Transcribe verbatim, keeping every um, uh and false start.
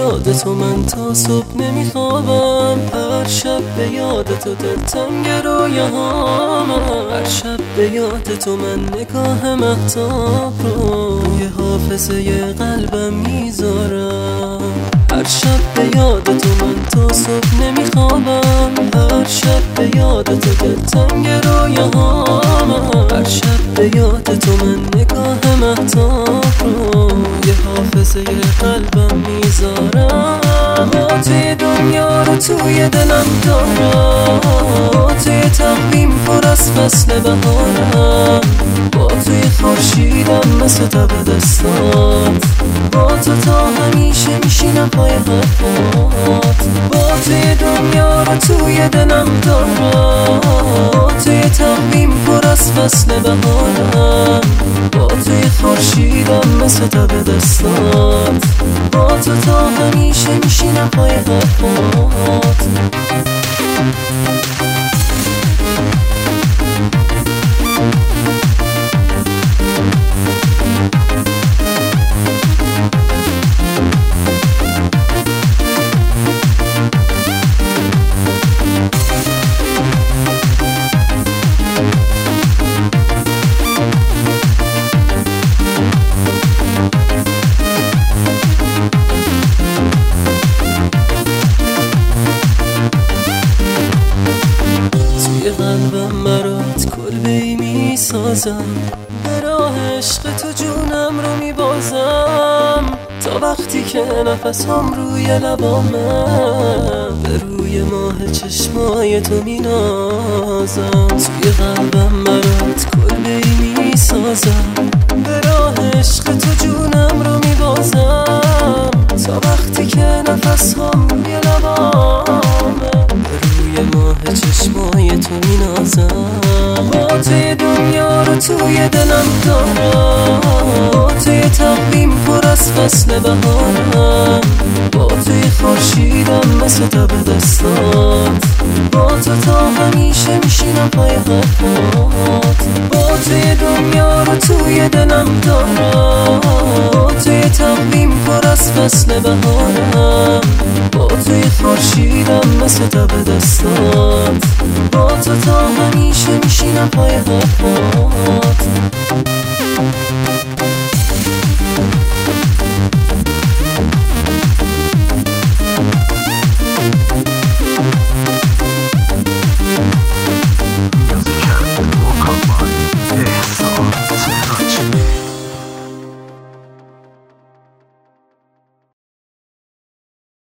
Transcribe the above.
یاد تو من تا صبح نمیخوابم، هر شب به یاد تو دلتنگ رویاهام، هر شب به یاد تو من نگاه مهتاب رو روی حافظه قلبم میذارم. هر شب به یاد تو من تا صبح نمیخوابم، هر شب به یاد تو دلتنگ رویاهام، هر شب به یاد تو من نگاه مهتاب رو یه حافظه قلبم میذارم. با توی دنیا رو توی دلم دارم، با توی تقویم پر از فصل بهارم، با توی خورشیدم مثل تب دستات، با تو تا همیشه میشینم پای حرفات. با توی دنیا رو توی دلم دارم، با توی تقویم پر از فصل بهارم، با توی خورشیدم مثل تب دستات، با تو تا همیشه میشینم پای حرفات. قلبم برات کلبه‌ای میسازم، به راه عشق تو جونم رو میبازم، تا وقتی که نفسم روی لبامه به روی ماه چشمای تو مینازم. توی قلبم برات کلبه‌ای میسازم، به راه عشق تو جونم رو میبازم، تا وقتی که نفسم روی لبامه به روی ماه چشمای تو مینازم. با توی دنیا رو توی دلم دارم، با توی تقویم پر از فصل بهارم، با توی خورشیدم مثل تب دستات، با تو تا همیشه میشینم پای حرفات. با توی دنیا رو توی دلم دارم، با توی تقویم پر از فصل بهارم، با توی خورشیدم مثل تب دستات، با تو تا همیشه میشینم پای حرفات.